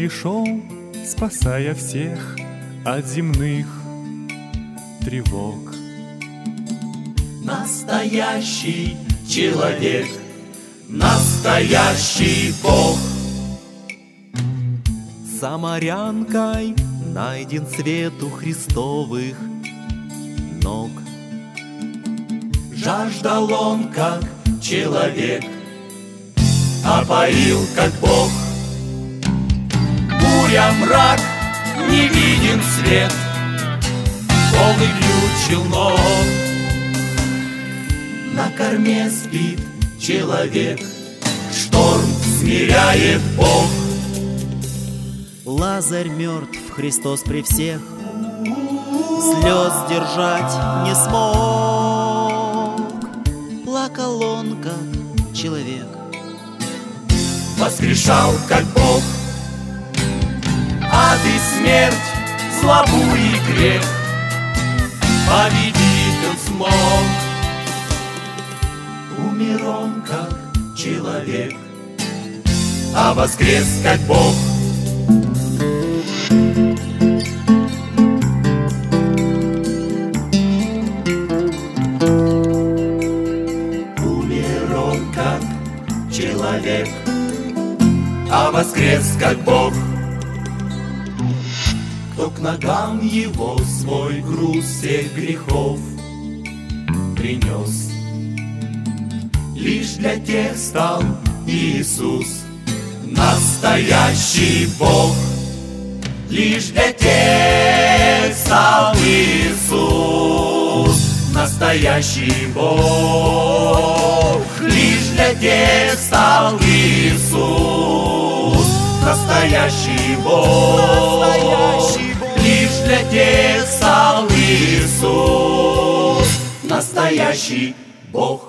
пришел, спасая всех от земных тревог. Настоящий человек, настоящий Бог. Самарянкой найден свет у Христовых ног. Жаждал он, как человек, а поил, как Бог. Буря, мрак, не виден свет, полный ключ челнок. На корме спит человек, шторм смиряет Бог. Лазарь мертв, Христос при всех слез держать не смог. Плакал он, как человек, воскрешал, как Бог. Ад и смерть, злобу и грех победить он смог. Умер он, как человек, а воскрес, как Бог. Умер он, как человек, а воскрес, как Бог. Кто к ногам его свой груз всех грехов принес, лишь для тех стал Иисус, настоящий Бог. Лишь для тех стал Иисус, настоящий Бог. Лишь для тех стал Иисус, настоящий Бог. Лишь для тех стал Иисус, настоящий Бог.